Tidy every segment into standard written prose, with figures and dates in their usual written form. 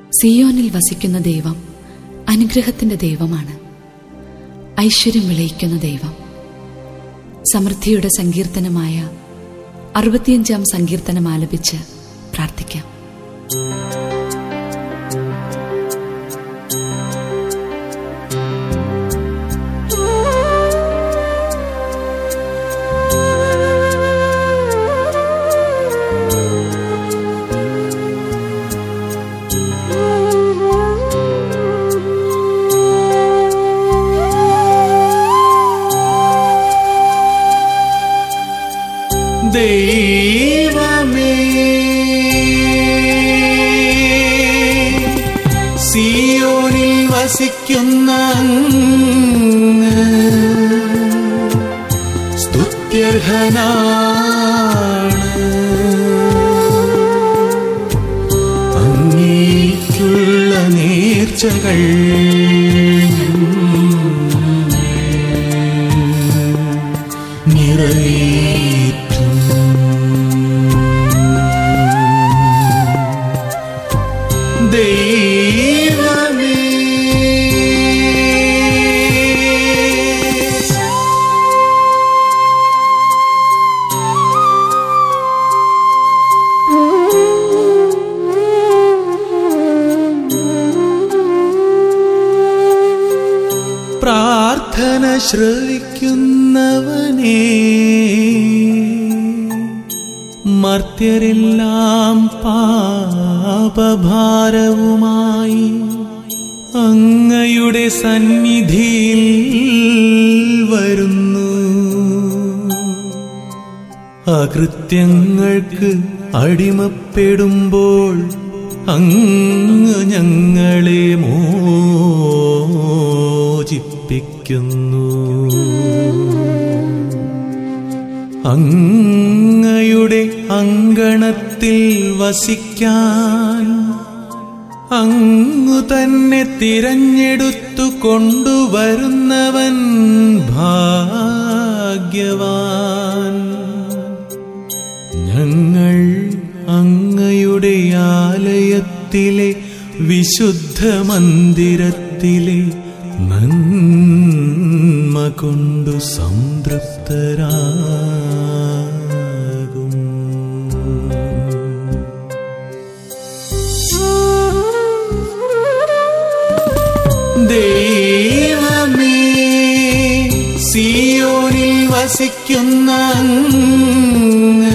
സിയോനിൽ വസിക്കുന്ന ദൈവം അനുഗ്രഹത്തിന്റെ ദൈവമാണ്, ഐശ്വര്യം വിളയിക്കുന്ന ദൈവം. സമൃദ്ധിയുടെ സങ്കീർത്തനമായ 65 സങ്കീർത്തനം ആലപിച്ച് പ്രാർത്ഥിക്കാം. ദൈവമേ, സിയോനിൽ വസിക്കുന്ന അങ്ങ് സ്തുത്യർഹനാണ്. അങ്ങേക്കുള്ള നേർച്ചകൾ നിറവേറ്റും. ദൈവമേ, പ്രാർത്ഥന ശ്രവിക്കുന്നവനേ, മർത്യരെല്ലാം പാപഭാരവുമായി അങ്ങയുടെ സന്നിധിയിൽ വരുന്നു. അകൃത്യങ്ങൾക്ക് അടിമപ്പെടുമ്പോൾ അങ്ങ് ഞങ്ങളെ മോചിപ്പിക്കുന്നു. അങ്ങയുടെ അങ്കണത്തിൽ വസിക്കാൻ അങ്ങു തന്നെ തിരഞ്ഞെടുത്തു കൊണ്ടുവരുന്നവൻ ഭാഗ്യവാൻ. ഞങ്ങൾ അങ്ങയുടെ ആലയത്തിലെ വിശുദ്ധ മന്ദിരത്തിലെ നന്മ കൊണ്ടു സംതൃപ്തരാകും. ദൈവമേ, സിയോനിൽ വസിക്കുന്ന അങ്ങ്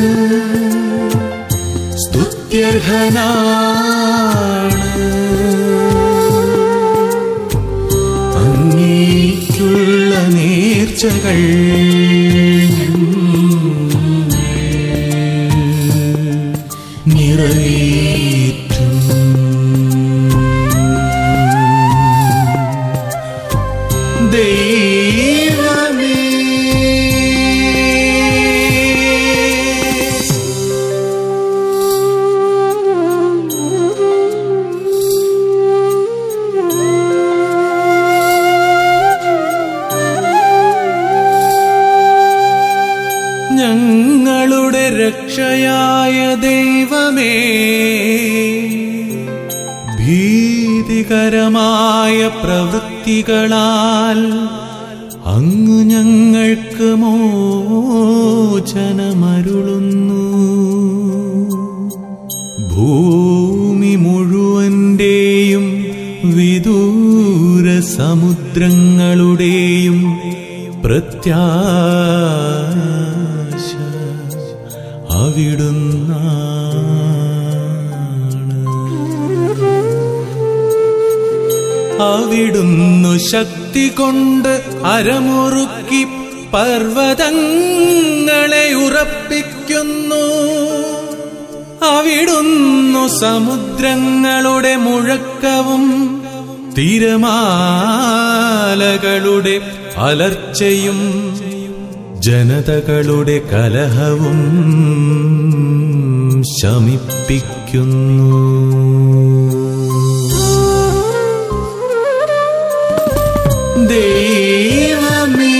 സ്തുത്യർഹനാണ്. അങ്ങേക്കുള്ള നേർച്ചകൾ നിറവേറ്റും. ദൈവമേ, ഞങ്ങളുടെ രക്ഷയായ ദൈവമേ, ഭീതികരമായ പ്രവൃത്തികളാൽ അങ്ങ് ഞങ്ങൾക്ക് മോചനമരുളുന്നു. ഭൂമി മുഴുവന്റെയും വിദൂര സമുദ്രങ്ങളുടെയും പ്രത്യാശ അവിടുന്നാണ്. അവിടുന്നു ശക്തി കൊണ്ട് അരമുറുക്കി പർവ്വതങ്ങളെ ഉറപ്പിക്കുന്നു. അവിടുന്നു സമുദ്രങ്ങളുടെ മുഴക്കവും തിരമാലകളുടെ അലർച്ചയും ജനതകളുടെ കലഹവും ശമിപ്പിക്കുന്നു. ദൈവമേ,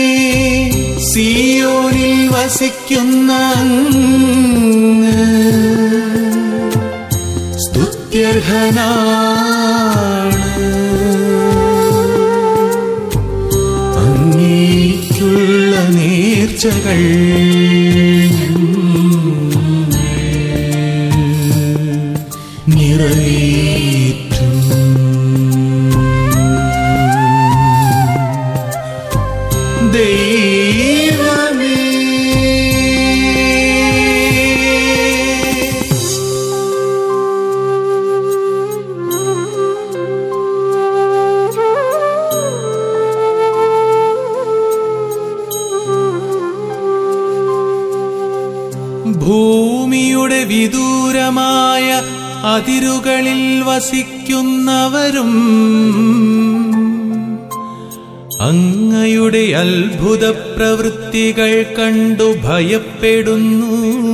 സിയോനിൽ വസിക്കുന്ന അങ്ങ് സ്തുത്യർഹനാണ്. സ്തുത്യർഹനാണ്. അങ്ങേക്കുള്ള നേർച്ചകൾ നിറവേറ്റും. ദൈവമേ, ഭൂമിയുടെ വിദൂരമായ അതിരുകളിൽ വസിക്കുന്നവരും അങ്ങയുടെ അത്ഭുത പ്രവൃത്തികൾ കണ്ടു ഭയപ്പെടുന്നു.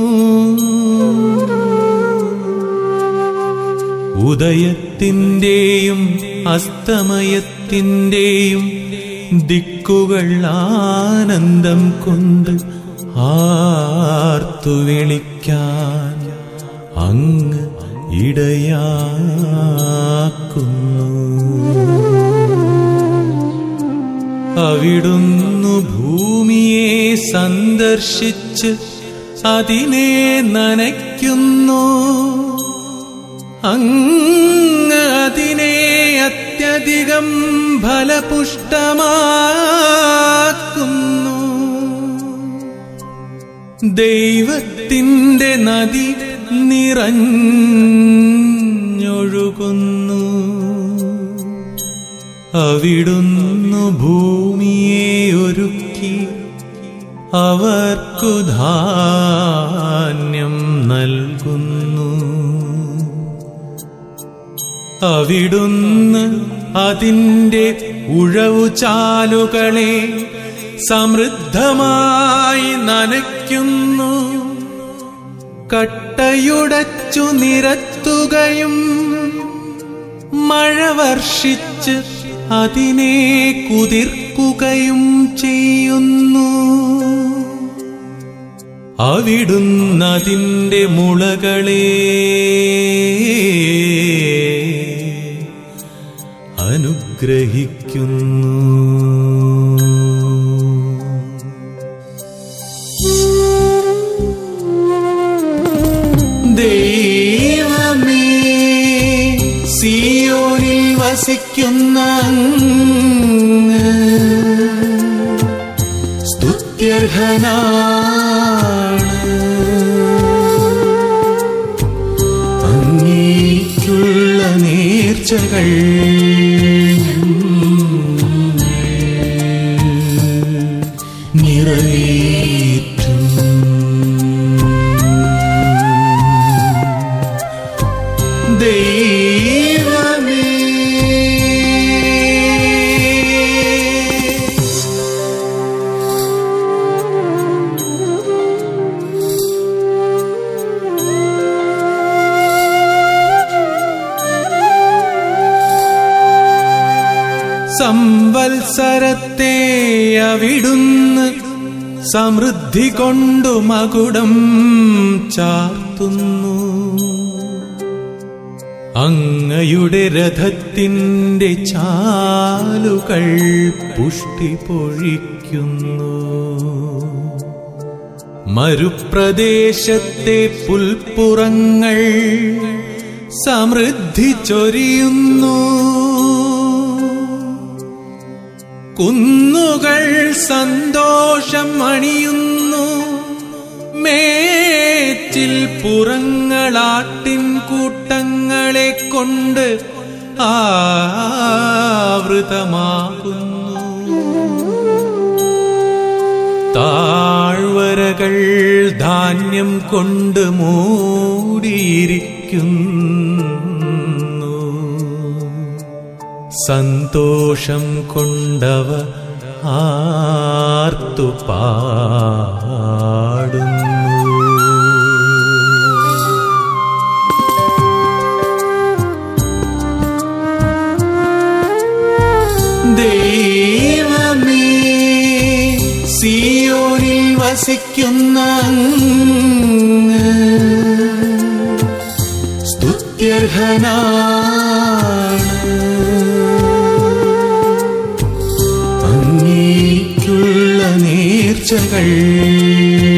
ഉദയത്തിന്റെയും അസ്തമയത്തിന്റെയും ദിക്കുകൾ ആനന്ദം കൊണ്ട് ആർത്തു വിളിക്കാൻ അങ്ങ് ഇടയാക്കുന്നു. അവിടുന്നു ഭൂമിയെ സന്ദർശിച്ച് അതിനെ നനയ്ക്കുന്നു. അങ്ങ് അതിനെ അത്യധികം ഫലപുഷ്ടമാക്കുന്നു. ദൈവത്തിന്റെ നദി നിറഞ്ഞൊഴുകുന്നു. അവിടുന്നു ഭൂമിയെ ഒരുക്കി അവർക്കു ധാന്യം നൽകുന്നു. അവിടുന്ന് അതിന്റെ ഉഴവുചാലുകളെ സമൃദ്ധമായി നനയ്ക്കുന്നു. കട്ടയുടച്ചു നിരത്തുകയും മഴ വർഷിച്ച് അതിനെ കുതിർക്കുകയും ചെയ്യുന്നു. അവിടുന്ന് അതിന്റെ മുളകളെ അനുഗ്രഹിക്കുന്നു. ദൈവമേ, സിയോനിൽ വസിക്കുന്ന അങ്ങ് സ്തുത്യർഹനാണ്. അങ്ങേക്കുള്ള നേർച്ചകൾ നിറവേറ്റും. ദൈവമേ, സംവത്സരത്തെ അവിടുന്ന് സമൃദ്ധി കൊണ്ടു മകുടം ചാർത്തുന്നു. അങ്ങയുടെ രഥത്തിന്റെ ചാലുകൾ പുഷ്ടി പൊഴിക്കുന്നു. മരുപ്രദേശത്തെ പുൽപ്പുറങ്ങൾ സമൃദ്ധി ചൊരിയുന്നു. കുന്നുകൾ സന്തോഷം അണിയുന്നു. മേച്ചിൽ പുറങ്ങളാട്ടിൻ കൂട്ടങ്ങളെ കൊണ്ട് ആവൃതമാകുന്നു. താഴ്വരകൾ ധാന്യം കൊണ്ട് മൂടിയിരിക്കുന്നു. സന്തോഷം കൊണ്ടവ ആർത്തു പാടുന്നു. ദൈവമേ, സിയോനിൽ വസിക്കുന്ന അങ്ങ് സ്തുത്യർഹനാണ്. അങ്ങേക്കുള്ള നേർച്ചകൾ